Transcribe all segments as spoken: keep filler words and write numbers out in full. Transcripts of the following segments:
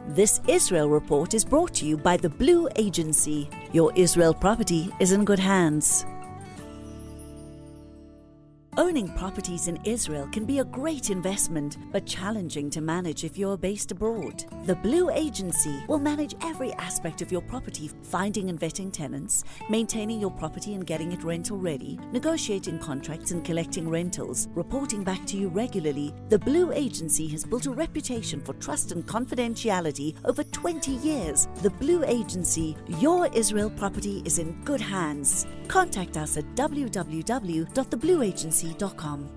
This Israel Report is brought to you by the Blue Agency. Your Israel property is in good hands. Owning properties in Israel can be a great investment, but challenging to manage if you're based abroad. The Blue Agency will manage every aspect of your property, finding and vetting tenants, maintaining your property and getting it rental ready, negotiating contracts and collecting rentals, reporting back to you regularly. The Blue Agency has built a reputation for trust and confidentiality over twenty years. The Blue Agency, your Israel property is in good hands. Contact us at w w w dot the blue agency dot com.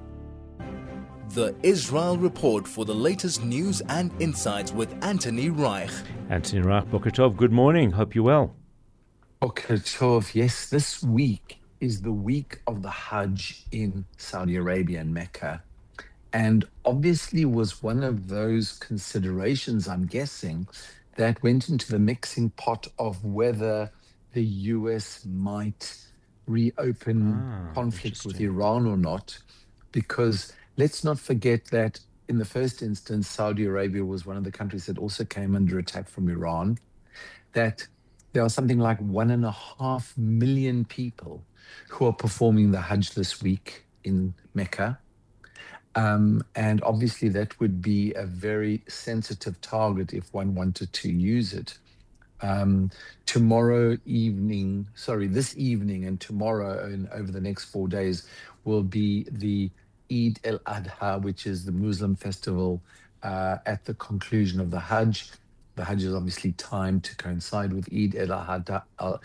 The Israel Report for the latest news and insights with Anthony Reich. Anthony Reich, Boker Tov, good morning. Hope you're well. Boker Tov, yes, this week is the week of the Hajj in Saudi Arabia and Mecca. And obviously was one of those considerations, I'm guessing, that went into the mixing pot of whether the U S might reopen ah, conflict with Iran or not, because let's not forget that in the first instance, Saudi Arabia was one of the countries that also came under attack from Iran, that there are something like one and a half million people who are performing the Hajj this week in Mecca. Um, and obviously that would be a very sensitive target if one wanted to use it. Um, tomorrow evening, sorry, this evening and tomorrow and over the next four days will be the Eid al-Adha, which is the Muslim festival uh, at the conclusion of the Hajj. The Hajj is obviously timed to coincide with Eid al-Adha,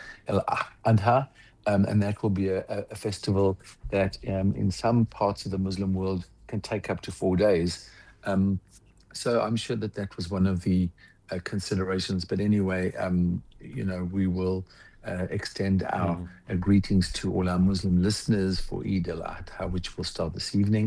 al-Adha um, and that will be a, a festival that um, in some parts of the Muslim world can take up to four days. Um, so I'm sure that that was one of the Uh, considerations, but anyway, um, you know, we will uh, extend our mm. uh, greetings to all our Muslim listeners for Eid al-Adha, which will start this evening,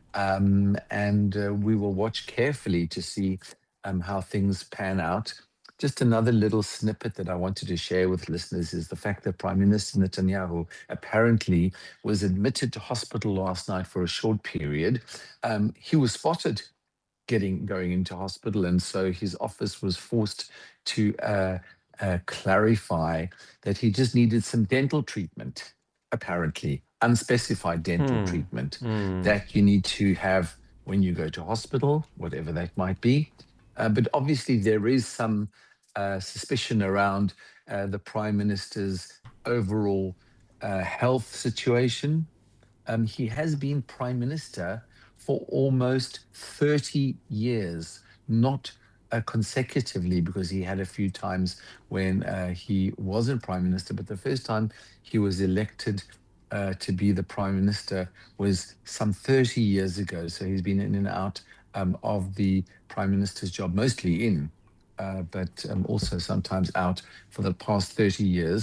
um, and uh, we will watch carefully to see um, how things pan out. Just another little snippet that I wanted to share with listeners is the fact that Prime Minister Netanyahu apparently was admitted to hospital last night for a short period. Um, he was spotted getting going into hospital, and so his office was forced to uh, uh, clarify that he just needed some dental treatment, apparently unspecified dental Hmm. treatment Hmm. that you need to have when you go to hospital, whatever that might be. Uh, but obviously there is some uh, suspicion around uh, the Prime Minister's overall uh, health situation. Um, he has been Prime Minister for almost thirty years, not uh, consecutively, because he had a few times when uh, he wasn't Prime Minister, but the first time he was elected uh, to be the Prime Minister was some thirty years ago. So he's been in and out um, of the Prime Minister's job, mostly in, uh, but um, also sometimes out for the past thirty years.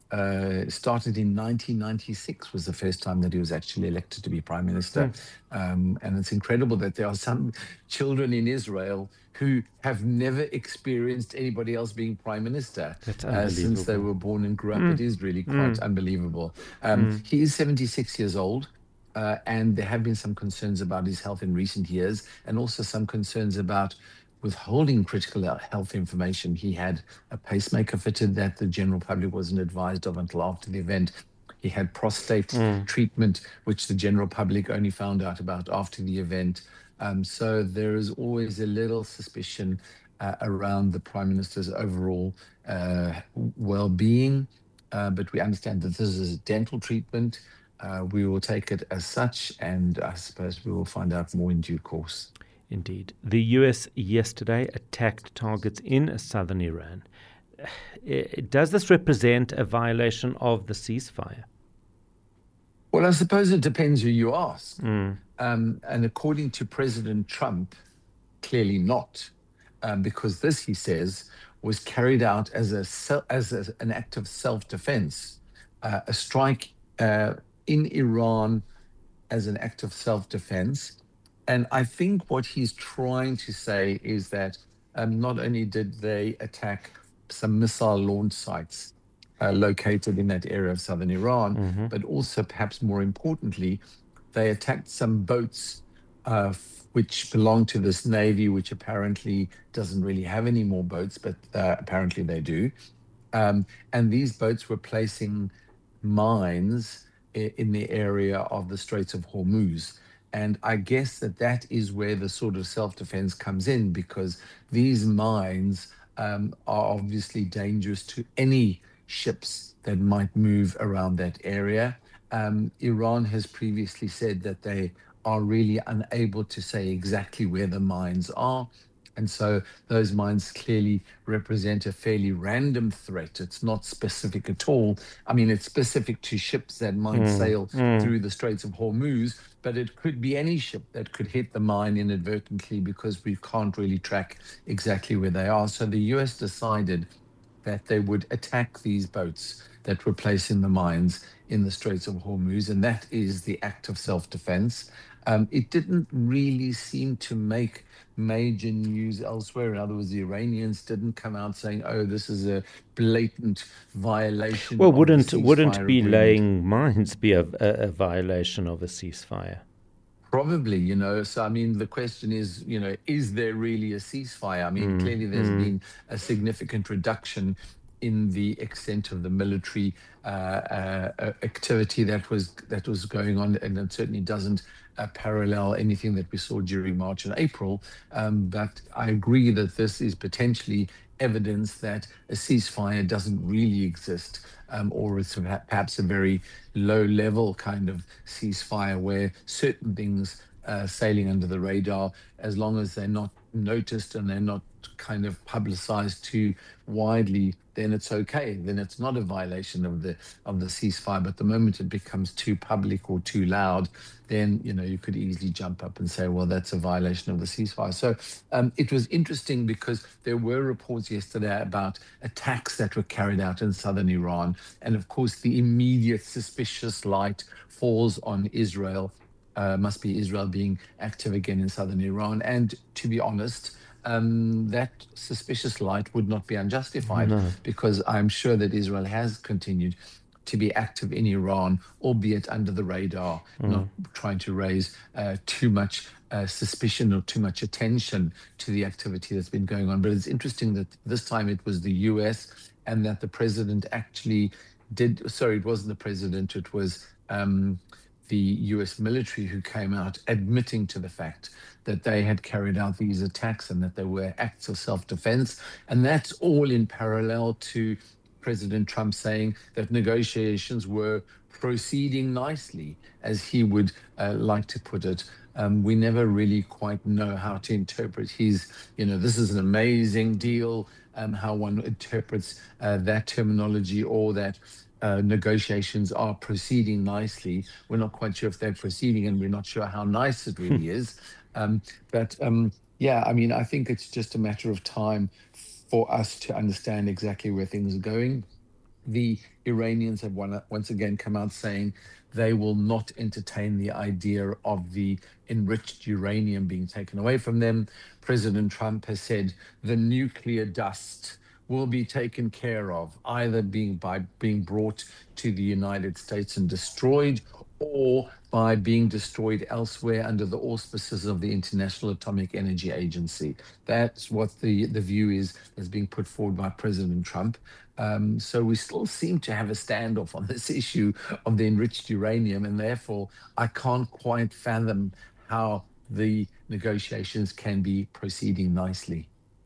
Uh, started in nineteen ninety-six was the first time that he was actually elected to be Prime Minister. Mm. Um, and it's incredible that there are some children in Israel who have never experienced anybody else being Prime Minister uh, since they were born and grew up. Mm. It is really quite mm. unbelievable. Um, mm. He is seventy-six years old. Uh, and there have been some concerns about his health in recent years, and also some concerns about withholding critical health information. He had a pacemaker fitted that the general public wasn't advised of until after the event. He had prostate mm. treatment, which the general public only found out about after the event. Um, so there is always a little suspicion uh, around the Prime Minister's overall uh, well-being. Uh, but we understand that this is a dental treatment. Uh, we will take it as such, and I suppose we will find out more in due course. Indeed. The U S yesterday attacked targets in southern Iran. Does this represent a violation of the ceasefire? Well, I suppose it depends who you ask. Mm. Um, and according to President Trump, clearly not, um, because this, he says, was carried out as a as a, an act of self-defense, uh, a strike uh, in Iran as an act of self-defense. And I think what he's trying to say is that um, not only did they attack some missile launch sites uh, located in that area of southern Iran, mm-hmm. but also perhaps more importantly, they attacked some boats uh, f- which belong to this navy, which apparently doesn't really have any more boats, but uh, apparently they do. Um, and these boats were placing mines i- in the area of the Straits of Hormuz. And I guess that that is where the sort of self-defense comes in, because these mines um, are obviously dangerous to any ships that might move around that area. Um, Iran has previously said that they are really unable to say exactly where the mines are. And so those mines clearly represent a fairly random threat. It's not specific at all. I mean, it's specific to ships that might sail through the Straits of Hormuz, but it could be any ship that could hit the mine inadvertently, because we can't really track exactly where they are. So the U S decided that they would attack these boats that were placing the mines in the Straits of Hormuz, and that is the act of self-defense. Um, it didn't really seem to make major news elsewhere. In other words, the Iranians didn't come out saying, "Oh, this is a blatant violation." Well, of the wouldn't wouldn't ceasefire be agreement." laying mines be a, a, a violation of a ceasefire? Probably, you know. So, I mean, the question is, you know, is there really a ceasefire? I mean, clearly there's been a significant reduction in the extent of the military uh, uh, uh, activity that was that was going on, and it certainly doesn't uh, parallel anything that we saw during March and April. Um, but I agree that this is potentially evidence that a ceasefire doesn't really exist, um, or it's perha- perhaps a very low-level kind of ceasefire where certain things uh, sailing under the radar, as long as they're not noticed and they're not kind of publicized too widely, then it's okay. Then it's not a violation of the of the ceasefire. But the moment it becomes too public or too loud, then you know you could easily jump up and say, well, that's a violation of the ceasefire. So um, it was interesting because there were reports yesterday about attacks that were carried out in southern Iran, and of course the immediate suspicious light falls on Israel. Uh, must be Israel being active again in southern Iran. And to be honest, um, that suspicious light would not be unjustified, No. because I'm sure that Israel has continued to be active in Iran, albeit under the radar, not trying to raise uh, too much uh, suspicion or too much attention to the activity that's been going on. But it's interesting that this time it was the U S, and that the president actually did, sorry, it wasn't the president, it was um, the U S military who came out admitting to the fact that they had carried out these attacks and that they were acts of self-defense. And that's all in parallel to President Trump saying that negotiations were proceeding nicely, as he would uh, like to put it. Um, we never really quite know how to interpret his, you know, this is an amazing deal, um, how one interprets uh, that terminology, or that uh, negotiations are proceeding nicely. We're not quite sure if they're proceeding, and we're not sure how nice it really is. Um, but um, yeah, I mean, I think it's just a matter of time for us to understand exactly where things are going. The Iranians have one, once again come out saying they will not entertain the idea of the enriched uranium being taken away from them. President Trump has said the nuclear dust will be taken care of, either being by being brought to the United States and destroyed, or by being destroyed elsewhere under the auspices of the International Atomic Energy Agency. That's what the, the view is that's being put forward by President Trump. Um, so we still seem to have a standoff on this issue of the enriched uranium, and therefore I can't quite fathom how the negotiations can be proceeding nicely.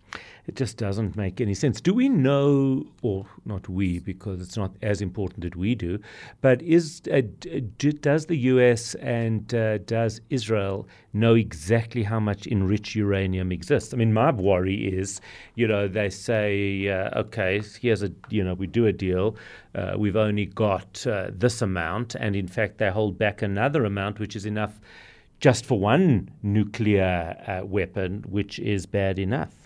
It just doesn't make any sense. Do we know, or not we, because it's not as important that we do, but is uh, do, does the U S and uh, does Israel know exactly how much enriched uranium exists? I mean, my worry is, you know, they say, uh, okay, here's a, you know, we do a deal, uh, we've only got uh, this amount, and in fact they hold back another amount, which is enough just for one nuclear uh, weapon, which is bad enough.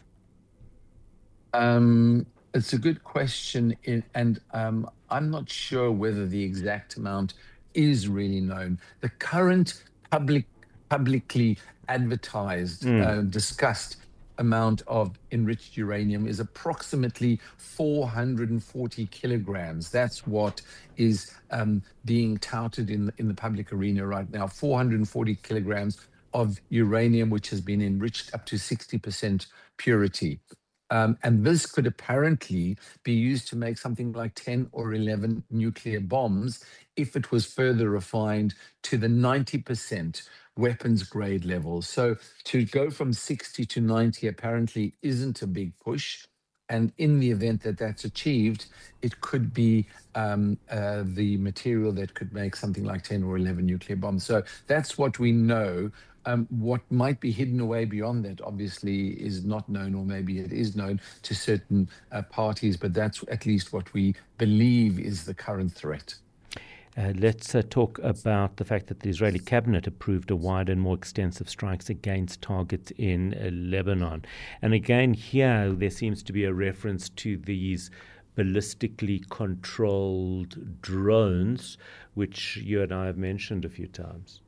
Um, it's a good question, in, and um, I'm not sure whether the exact amount is really known. The current public, publicly advertised, mm. uh, discussed amount of enriched uranium is approximately four hundred forty kilograms. That's what is um, being touted in the, in the public arena right now. four hundred forty kilograms of uranium, which has been enriched up to sixty percent purity. Um, and this could apparently be used to make something like ten or eleven nuclear bombs if it was further refined to the ninety percent weapons grade level. So to go from sixty to ninety apparently isn't a big push. And in the event that that's achieved, it could be um, uh, the material that could make something like ten or eleven nuclear bombs. So that's what we know. Um, what might be hidden away beyond that, obviously, is not known, or maybe it is known to certain uh, parties, but that's at least what we believe is the current threat. Uh, let's uh, talk about the fact that the Israeli cabinet approved a wider and more extensive strikes against targets in uh, Lebanon. And again, here there seems to be a reference to these ballistically controlled drones, which you and I have mentioned a few times.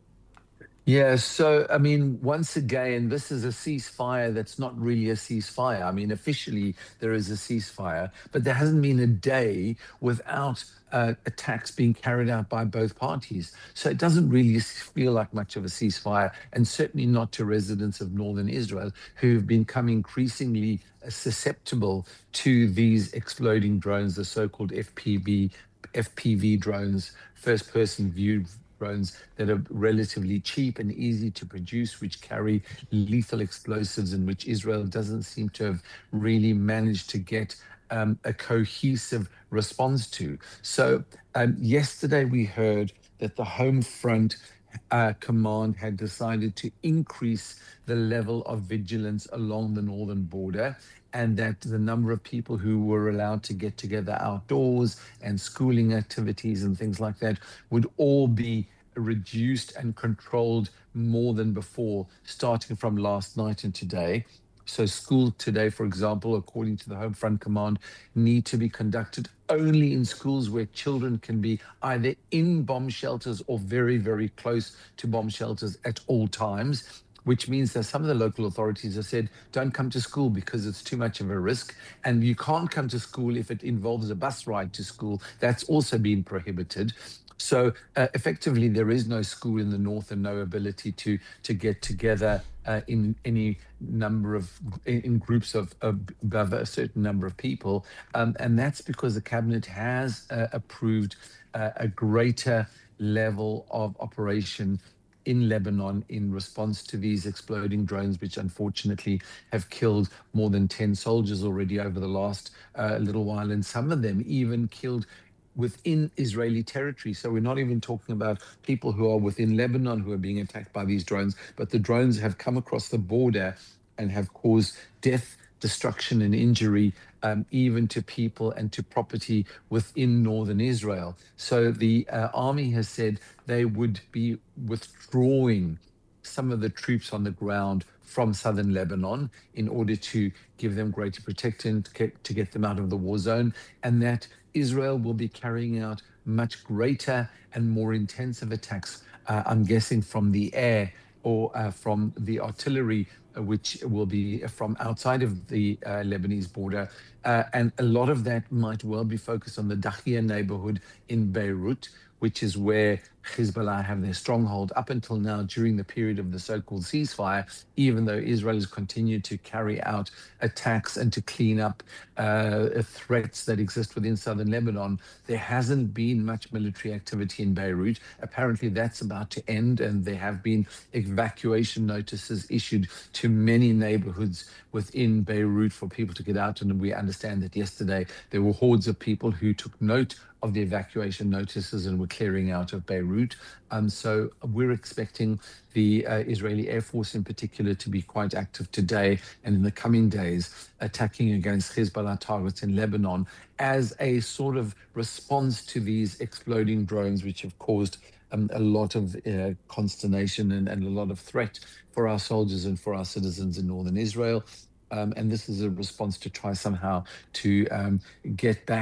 Yeah, so I mean, once again, this is a ceasefire that's not really a ceasefire. I mean, officially there is a ceasefire, but there hasn't been a day without uh, attacks being carried out by both parties. So it doesn't really feel like much of a ceasefire, and certainly not to residents of northern Israel who've become increasingly susceptible to these exploding drones, the so-called F P V, F P V drones, first-person view drones that are relatively cheap and easy to produce, which carry lethal explosives, and which Israel doesn't seem to have really managed to get um, a cohesive response to. So um, yesterday we heard that the Home Front uh, Command had decided to increase the level of vigilance along the northern border, and that the number of people who were allowed to get together outdoors and schooling activities and things like that would all be reduced and controlled more than before, starting from last night and today. So school today, for example, according to the Home Front Command, need to be conducted only in schools where children can be either in bomb shelters or very, very close to bomb shelters at all times, which means that some of the local authorities have said, don't come to school because it's too much of a risk. And you can't come to school if it involves a bus ride to school. That's also been prohibited. So uh, effectively, there is no school in the north and no ability to to get together uh, in any number of in, in groups of, of above a certain number of people, um, and that's because the cabinet has uh, approved uh, a greater level of operation in Lebanon in response to these exploding drones, which unfortunately have killed more than ten soldiers already over the last uh, little while, and some of them even killed within Israeli territory. So we're not even talking about people who are within Lebanon who are being attacked by these drones, but the drones have come across the border and have caused death, destruction, and injury, um, even to people and to property within northern Israel. So the uh, army has said they would be withdrawing some of the troops on the ground from southern Lebanon in order to give them greater protection, to get, to get them out of the war zone, and that Israel will be carrying out much greater and more intensive attacks, uh, I'm guessing from the air or uh, from the artillery, uh, which will be from outside of the uh, Lebanese border. Uh, and a lot of that might well be focused on the Dahia neighborhood in Beirut, which is where Hezbollah have their stronghold up until now during the period of the so-called ceasefire, even though Israel has continued to carry out attacks and to clean up uh, threats that exist within southern Lebanon. There hasn't been much military activity in Beirut. Apparently that's about to end, and there have been evacuation notices issued to many neighborhoods within Beirut for people to get out. And we understand that yesterday there were hordes of people who took note of the evacuation notices and were clearing out of Beirut. Um, so we're expecting the uh, Israeli Air Force in particular to be quite active today and in the coming days, attacking against Hezbollah targets in Lebanon as a sort of response to these exploding drones, which have caused um, a lot of uh, consternation and, and a lot of threat for our soldiers and for our citizens in northern Israel. Um, and this is a response to try somehow to um, get back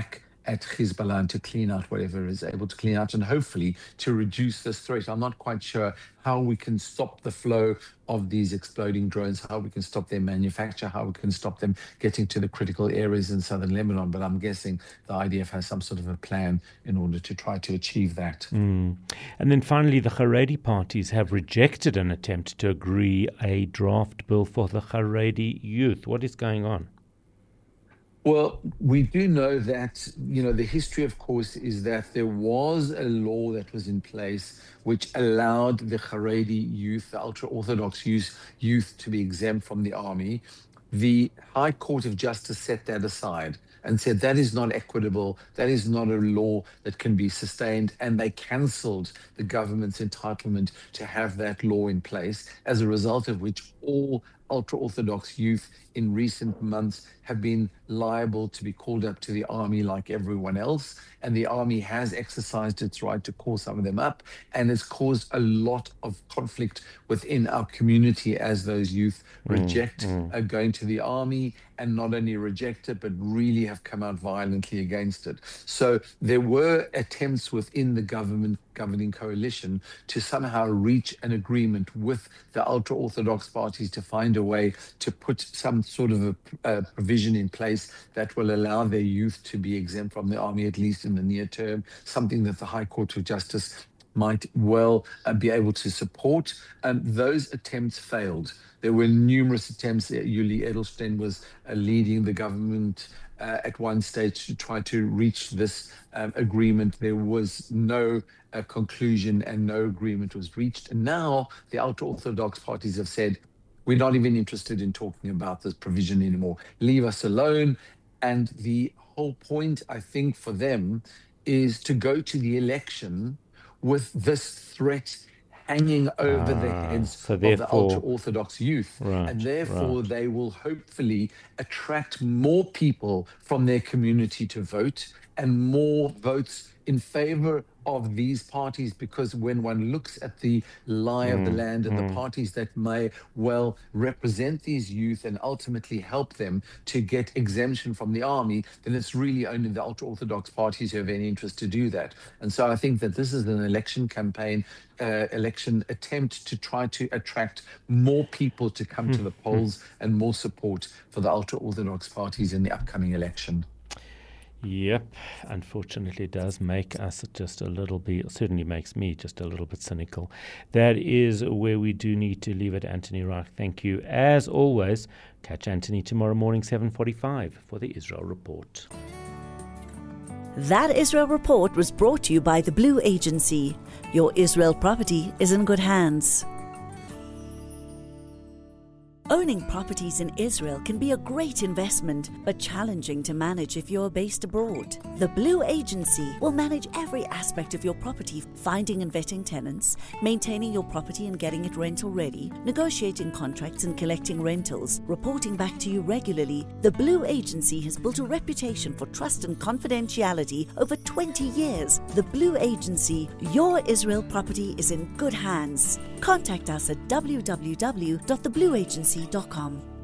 at Hezbollah and to clean out whatever is able to clean out, and hopefully to reduce this threat. I'm not quite sure how we can stop the flow of these exploding drones, how we can stop their manufacture, how we can stop them getting to the critical areas in southern Lebanon. But I'm guessing the I D F has some sort of a plan in order to try to achieve that. Mm. And then finally, the Haredi parties have rejected an attempt to agree a draft bill for the Haredi youth. What is going on? Well, we do know that, you know, the history, of course, is that there was a law that was in place which allowed the Haredi youth, the ultra-Orthodox youth, youth to be exempt from the army. The High Court of Justice set that aside and said that is not equitable, that is not a law that can be sustained, and they cancelled the government's entitlement to have that law in place, as a result of which all ultra-Orthodox youth in recent months have been liable to be called up to the army like everyone else. And the army has exercised its right to call some of them up, and it's caused a lot of conflict within our community as those youth Mm, reject mm. uh, going to the army, and not only reject it, but really have come out violently against it. So there were attempts within the government governing coalition to somehow reach an agreement with the ultra-Orthodox parties to find a way to put some sort of a, a provision in place that will allow their youth to be exempt from the army, at least in the near term, something that the High Court of Justice might well uh, be able to support. Um, those attempts failed. There were numerous attempts. Yuli Edelstein was uh, leading the government uh, at one stage to try to reach this um, agreement. There was no uh, conclusion and no agreement was reached. And now the ultra-Orthodox parties have said, we're not even interested in talking about this provision anymore. Leave us alone. And the whole point, I think, for them is to go to the election with this threat hanging over Ah, the heads so of the therefore- ultra-Orthodox youth. Right, and therefore, right. they will hopefully attract more people from their community to vote, and more votes in favor of these parties, because when one looks at the lie of the land and the parties that may well represent these youth and ultimately help them to get exemption from the army, then it's really only the ultra-Orthodox parties who have any interest to do that. And so I think that this is an election campaign, uh, election attempt to try to attract more people to come to the polls and more support for the ultra-Orthodox parties in the upcoming election. Yep, unfortunately it does make us just a little bit, certainly makes me just a little bit cynical. That is where we do need to leave it. Anthony Reich, thank you. As always, catch Anthony tomorrow morning, seven forty-five for the Israel Report. That Israel Report was brought to you by the Blue Agency. Your Israel property is in good hands. Owning properties in Israel can be a great investment, but challenging to manage if you're based abroad. The Blue Agency will manage every aspect of your property, finding and vetting tenants, maintaining your property and getting it rental ready, negotiating contracts and collecting rentals, reporting back to you regularly. The Blue Agency has built a reputation for trust and confidentiality over twenty years. The Blue Agency, your Israel property is in good hands. Contact us at w w w dot the blue agency dot com.